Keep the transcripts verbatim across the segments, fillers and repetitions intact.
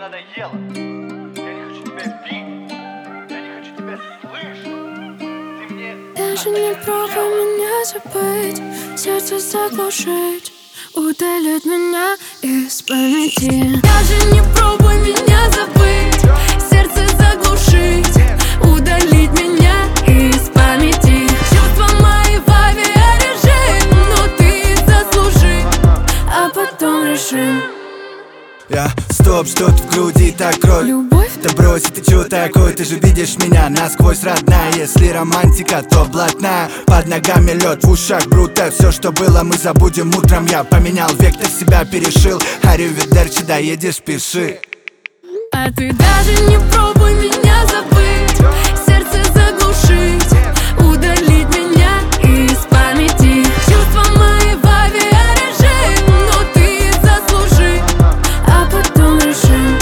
надоело. Я не хочу тебя видеть. Я не хочу тебя слышать. Ты мне... Даже не пробуй меня забыть, сердце заглушить, удалить меня из памяти. Даже не пробуй меня забыть, сердце заглушить, удалить меня из памяти. Чувства мои в авиарежим, но ты заслужи, а потом решим. Я стоп, что-то в груди, так кровь. Любовь? Да брось, ты чё такой? Ты же видишь меня насквозь, родная. Если романтика, то блатная. Под ногами лед, в ушах брута. Все, что было, мы забудем утром. Я поменял вектор, себя перешил. Аривидерчи, доедешь, пиши. А ты даже не пробуй меня забыть, сердце заглушить, удалить меня из памяти. Чувства мои в авиарежим, но ты заслужи, а потом решим.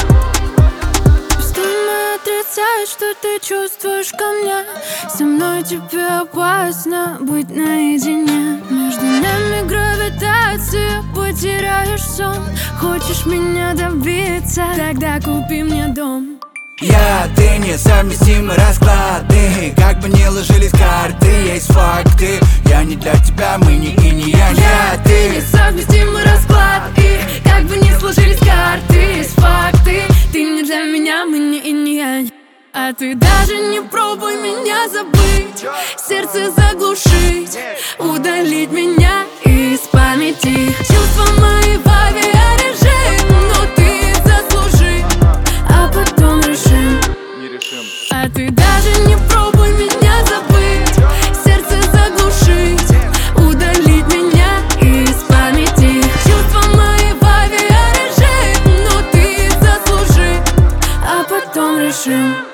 Пустынно отрицать, что ты чувствуешь ко мне. Со мной тебе опасно быть наедине. Между нами гравитация, потеряешь сон. Хочешь меня добиться, тогда купи мне дом. Я, ты, несовместимы расклады. Как бы ни ложились карты, есть факты. Я не для тебя, мы не и не я. Я, ты, несовместимый расклад. И как бы ни сложились карты, есть факты. Ты не для меня, мы не и не я. А ты даже не пробуй меня забыть, сердце заглушить, удалить меня из памяти. Чувства мои в авиарежим, но ты заслужи, а потом решим. Не решим. А ты даже не пробуй меня забыть, сердце заглушить, удалить меня из памяти. Чувства мои в авиарежим, но ты заслужи, а потом решим.